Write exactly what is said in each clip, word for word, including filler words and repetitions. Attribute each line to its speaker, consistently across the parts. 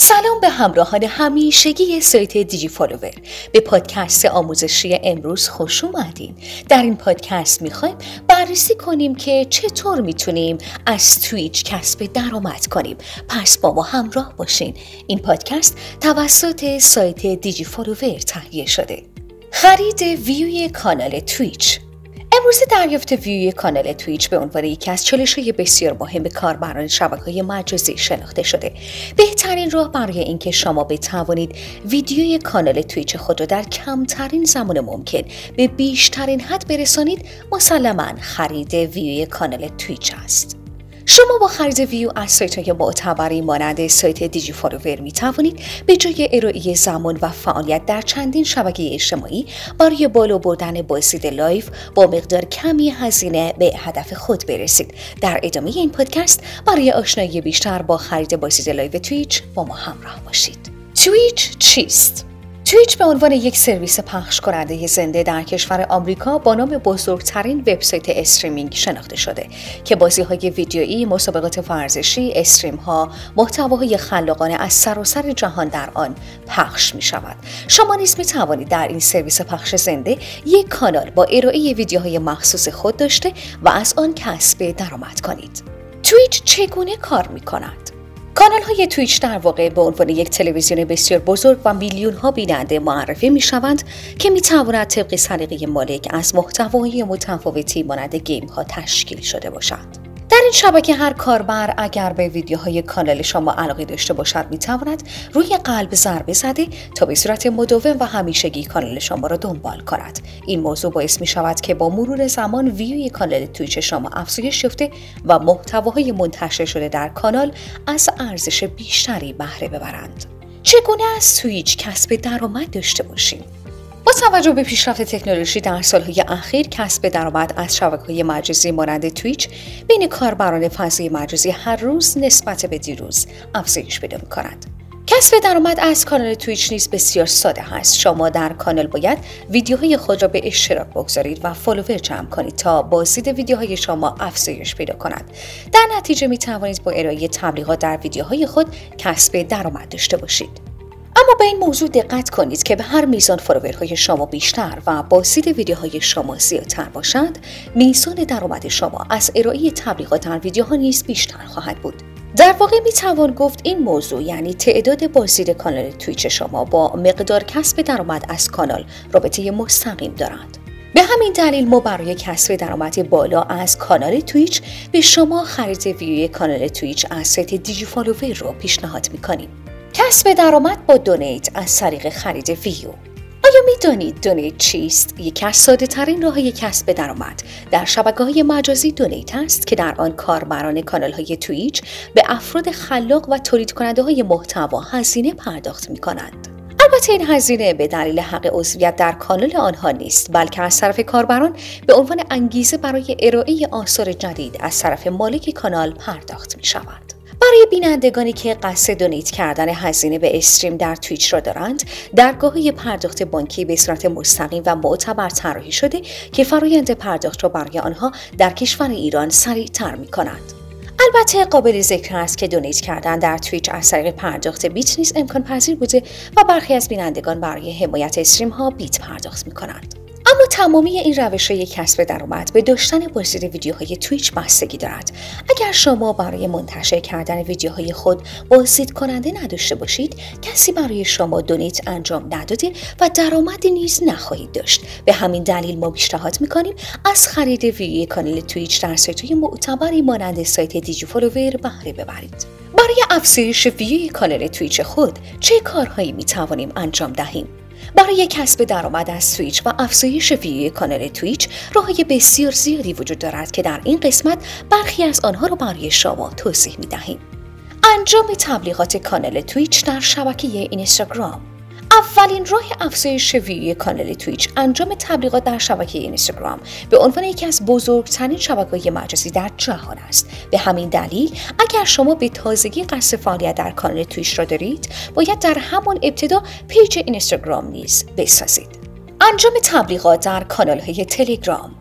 Speaker 1: سلام به همراهان همیشگی سایت دیجی فالوور. به پادکست آموزشی امروز خوش اومدین. در این پادکست میخوایم بررسی کنیم که چطور میتونیم از تویچ کسب درآمد کنیم. پس با ما همراه باشین. این پادکست توسط سایت دیجی فالوور تهیه شده. خرید ویوی کانال تویچ. امروز دریافت ویوی کانال تویچ به عنوان یکی از چالش‌های بسیار مهم کاربران شبکه‌های مجازی شناخته شده. بهترین راه برای اینکه شما بتوانید ویدیوی کانال تویچ خود را در کمترین زمان ممکن به بیشترین حد برسانید، مسلماً خرید ویوی کانال تویچ است. شما با خرید ویو از سایت‌های معتبری مانند سایت دیجی فالوور می توانید به جای ارائه زمان و فعالیت در چندین شبکه اجتماعی برای بالا بردن بازدید لایو با مقدار کمی هزینه به هدف خود برسید. در ادامه این پادکست برای آشنایی بیشتر با خرید بازدید لایو تویچ با ما همراه باشید. تویچ چیست؟ تویچ به عنوان یک سرویس پخش کننده زنده در کشور آمریکا با نام بزرگترین وبسایت استریمینگ شناخته شده که بازی‌های ویدیویی، مسابقات ورزشی، استریم‌ها، محتواهای خلاقانه از سراسر جهان در آن پخش می‌شود. شما نیز می‌توانید در این سرویس پخش زنده یک کانال با ارائه ویدیوهای مخصوص خود داشته و از آن کسب درآمد کنید. تویچ چگونه کار می‌کند؟ کانال های تویچ در واقع به عنوان یک تلویزیون بسیار بزرگ و میلیون ها بیننده معرفی می شوند که می تواند طبق سلیقه مالک از محتوای متفاوتی مانند گیم ها تشکیل شده باشد. در این شبکه هر کاربر اگر به ویدیوهای کانال شما علاقه داشته باشد می تواند روی قلب ضربه زده تا به صورت مداوم و همیشگی کانال شما را دنبال کند. این موضوع باعث می شود که با مرور زمان ویوی کانال تویچ شما افزایش یافته و محتواهای منتشر شده در کانال از ارزش بیشتری بهره ببرند. چگونه از تویچ کسب درآمد داشته باشیم؟ با توجه به پیشرفت تکنولوژی در سالهای اخیر، کسب درآمد از شبکه‌های مجازی مانند تویچ بین کاربران فضای مجازی هر روز نسبت به دیروز افزایش پیدا می‌کند. کسب درآمد از کانال تویچ نیز بسیار ساده است. شما در کانال باید ویدیوهای خود را به اشتراک بگذارید و فالوور جمع کنید تا بازدید ویدیوهای شما افزایش پیدا کند. در نتیجه می توانید با ارائه تبلیغات در ویدیوهای خود کسب درآمد داشته باشید. اما به این موضوع دقت کنید که به هر میزان فالوورهای شما بیشتر و بازدید ویدیوهای شما زیادتر باشد، میزان درآمد شما از ارائه تبلیغات در ویدیوها نیز بیشتر خواهد بود. در واقع می توان گفت این موضوع یعنی تعداد بازدید کانال تویچ شما با مقدار کسب درآمد از کانال رابطه مستقیم دارند. به همین دلیل ما برای کسب درآمد بالا از کانال تویچ به شما خرید ویوی کانال تویچ از سایت دیجی فالوور رو پیشنهاد می‌کنیم. کسب درآمد با دونیت از طریق خرید ویو. آیا می‌دانید دونیت چیست؟ یکی از ساده‌ترین راه‌های کسب درآمد در شبکه‌های مجازی دونیت است که در آن کاربران کانال‌های تویچ به افراد خلاق و تولید کننده‌های محتوا هزینه پرداخت می‌کنند. البته این هزینه به دلیل حق عضویت در کانال آنها نیست، بلکه از طرف کاربران به عنوان انگیزه برای ارائه آثار جدید از طرف مالک کانال پرداخت می‌شود. برای بینندگانی که قصد دونیت کردن هزینه به استریم در تویچ را دارند، درگاه‌های پرداخت بانکی به صورت مستقیم و معتبر طراحی شده که فرایند پرداخت را برای آنها در کشور ایران سریع‌تر می‌کنند. البته قابل ذکر است که دونیت کردن در تویچ از طریق پرداخت بیت نیز امکان پذیر بوده و برخی از بینندگان برای حمایت استریم ها بیت پرداخت می‌کنند. اما تمامی این روش‌های کسب درآمد به داشتن بازدید ویدیوهای تویچ بستگی دارد. اگر شما برای منتشر کردن ویدیوهای خود بازدید کننده نداشته باشید، کسی برای شما دونیت انجام نداده و درآمدی نیز نخواهید داشت. به همین دلیل ما پیشنهاد می‌کنیم از خرید ویدیوی کانال تویچ در سایت‌های معتبری مانند سایت دیجی فالوور بهره ببرید. برای افزایش ویوی کانال تویچ خود چه کارهایی می‌توانیم انجام دهیم؟ برای کسب درآمد از تویچ و افزایش ویوی کانال تویچ راه‌های بسیار زیادی وجود دارد که در این قسمت برخی از آنها را برای شما توضیح می‌دهیم. انجام تبلیغات کانال تویچ در شبکه اینستاگرام. اولین راه افزایش ویوی کانال تویچ انجام تبلیغات در شبکه اینستاگرام به عنوان یکی از بزرگترین شبکه‌های مجازی در جهان است. به همین دلیل اگر شما به تازگی قصد فعالیت در کانال تویچ را دارید، باید در همان ابتدا پیج اینستاگرام نیز بسازید. انجام تبلیغات در کانال‌های تلگرام.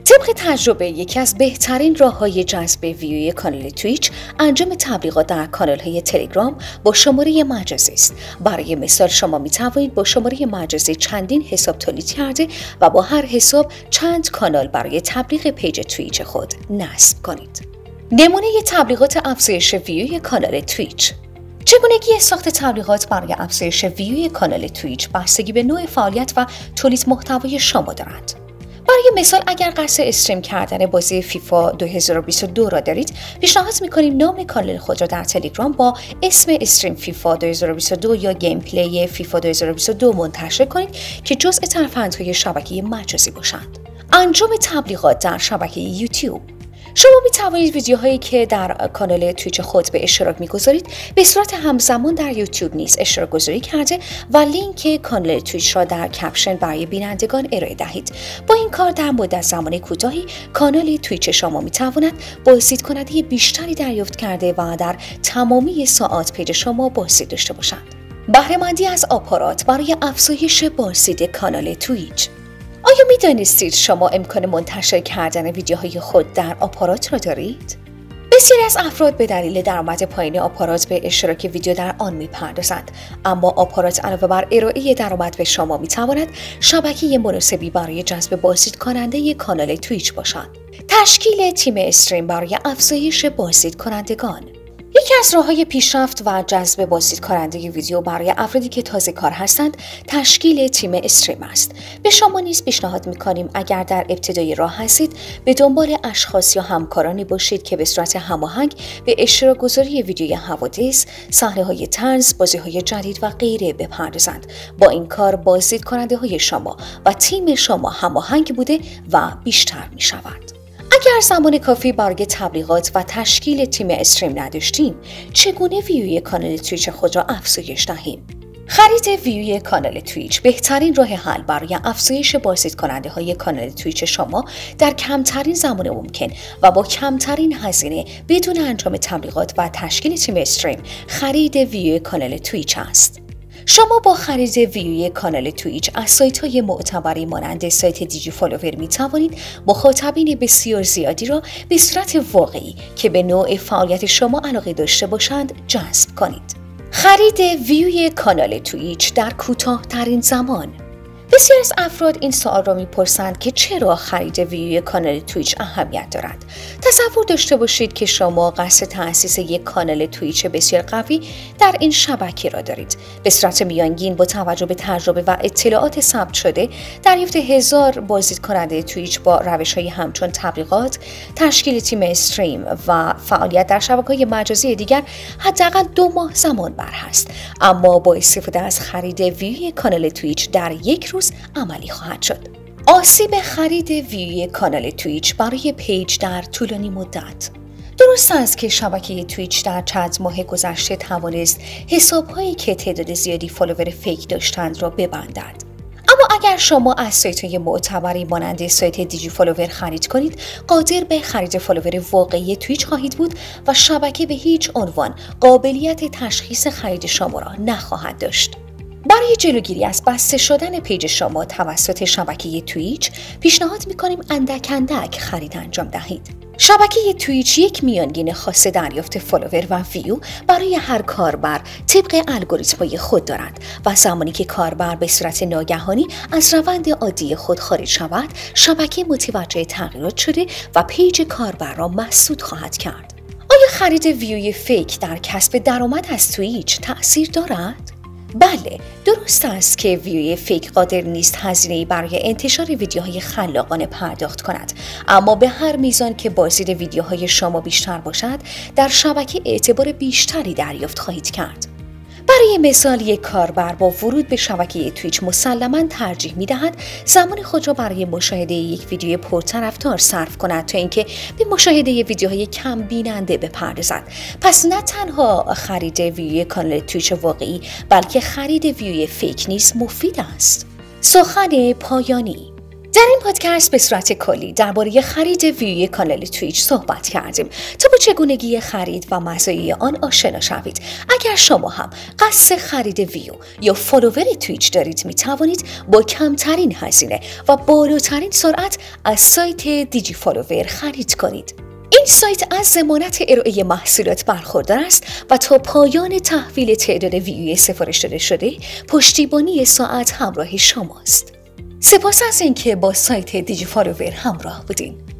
Speaker 1: طبق تجربه یکی از بهترین راه‌های جذب ویوی کانال تویچ انجام تبلیغات در کانال‌های تلگرام با شماره مجازی است. برای مثال شما می‌توانید با شماره مجازی چندین حساب تولید کرده و با هر حساب چند کانال برای تبلیغ پیج تویچ خود نصب کنید. نمونه تبلیغات افزایش ویوی کانال تویچ. چگونگی ساخت تبلیغات برای افزایش ویوی کانال تویچ بستگی به نوع فعالیت و تولید محتوای شما دارد. برای مثال اگر قصد استریم کردن بازی فیفا دو هزار و بیست و دو را دارید، پیشنهاد می‌کنیم نام کانال خود را در تلگرام با اسم استریم فیفا دو هزار و بیست و دو یا گیم پلی فیفا دو هزار و بیست و دو منتشر کنید که جزء ترفندهای شبکه مجازی باشند. انجام تبلیغات در شبکه یوتیوب. شما می توانید ویدیوهایی که در کانال تویچ خود به اشتراک می‌گذارید به صورت همزمان در یوتیوب نیز اشتراک گذاری کرده و لینک کانال تویچ را در کپشن برای بینندگان ارائه دهید. با این کار در مدت زمان کوتاهی کانال تویچ شما می تواند بازدید کننده بیشتری دریافت کرده و در تمامی ساعات پیج شما بازدید داشته باشد. بهره مندی از آپارات برای افزایش بازدید کانال تویچ. آیا می دانستید شما امکان منتشر کردن ویدیوهای خود در آپارات را دارید؟ بسیاری از افراد به دلیل درآمد پایین آپارات به اشتراک ویدیو در آن می‌پردازند، اما آپارات علاوه بر ارائه درآمد به شما می‌تواند شبکه مناسبی برای جذب بازدید کننده کانال تویچ باشد. تشکیل تیم استریم برای افزایش بازدید کنندگان. یکی از راه‌های پیشرفت و جذب بازدید کننده ویدیو برای افرادی که تازه کار هستند تشکیل تیم استریم است. به شما نیز پیشنهاد می‌کنیم اگر در ابتدای راه هستید به دنبال اشخاص یا همکارانی باشید که به صورت هماهنگ به اشتراک گذاری ویدیوی حوادث، صحنه‌های طنز، بازی‌های جدید و غیره بپردازند. با این کار بازدید کننده‌های شما و تیم شما هماهنگ بوده و بیشتر می‌شود. اگر زمان کافی برای تبلیغات و تشکیل تیم استریم نداشتیم، چگونه ویوی کانال تویچ خود را افزایش دهیم؟ خرید ویوی کانال تویچ بهترین راه حل برای افزایش بازدید کننده های کانال تویچ شما در کمترین زمان ممکن و با کمترین هزینه بدون انجام تبلیغات و تشکیل تیم استریم خرید ویوی کانال تویچ است. شما با خرید ویوی کانال تویچ از سایت‌های معتبری مانند سایت دیجی فالوور می توانید مخاطبین بسیار زیادی را به صورت واقعی که به نوع فعالیت شما علاقه داشته باشند جذب کنید. خرید ویوی کانال تویچ در کوتاه‌ترین زمان. بسیاری از افراد این سوال را میپرسند که چرا خرید ویوی کانال تویچ اهمیت دارد. تصور داشته باشید که شما قصد تأسیس یک کانال تویچ بسیار قوی در این شبکه را دارید. به صورت میانگین با توجه به تجربه و اطلاعات ثبت شده دریافت هزار بازدید کننده تویچ با روش‌های همچون تبلیغات، تشکیل تیم استریم و فعالیت در شبکه‌های مجازی دیگر حداقل دو ماه زمان بر است. اما با استفاده از خرید ویوی کانال تویچ در یک روز عملی خواهد شد. آسیب خرید ویوی کانال تویچ برای پیج در طولانی مدت. درست است که شبکه تویچ در چند ماه گذشته توانست حساب‌هایی که تعداد زیادی فالوور فیک داشتند را ببندد. اما اگر شما از سایت‌های معتبری مانند سایت دیجی فالوور خرید کنید، قادر به خرید فالوور واقعی تویچ خواهید بود و شبکه به هیچ عنوان قابلیت تشخیص خرید شما را نخواهد داشت. برای جلوگیری از بسته شدن پیج شما توسط شبکه تویچ، پیشنهاد می‌کنیم اندک اندک خرید انجام دهید. شبکه تویچ یک میانگین خاص دریافت فالوور و ویو برای هر کاربر طبق الگوریتم‌های خود دارد و زمانی که کاربر به صورت ناگهانی از روند عادی خود خارج شود، شبکه متوجه تغییرات شده و پیج کاربر را مسدود خواهد کرد. آیا خرید ویوی فیک در کسب درآمد از تویچ تأثیر دارد؟ بله، درست است که ویوی فیک قادر نیست هزینه‌ای برای انتشار ویدیوهای خلاقانه پرداخت کند، اما به هر میزان که بازدید ویدیوهای شما بیشتر باشد، در شبکه اعتبار بیشتری دریافت خواهید کرد. برای مثال یک کاربر با ورود به شبکه تویچ مسلماً ترجیح می‌دهد زمان خود را برای مشاهده یک ویدیو پرطرفدار صرف کند تا اینکه به مشاهده ویدیوهای کم بیننده بپردازد. پس نه تنها خرید ویدیو کانال تویچ واقعی، بلکه خرید ویدیو فیک نیز مفید است. سخن پایانی. در این پادکست به صورت کلی درباره خرید ویوی کانال تویچ صحبت کردیم تا با چگونگی خرید و مزایای آن آشنا شوید. اگر شما هم قصد خرید ویو یا فالوور تویچ دارید، می توانید با کمترین هزینه و بالاترین سرعت از سایت دیجی فالوور خرید کنید. این سایت از ضمانت ارائه محصولات برخوردار است و تا پایان تحویل تعداد ویوی سفارش داده شده پشتیبانی ساعت همراه شماست. سپاس از اینکه با سایت دیجی فالوور همراه بودین.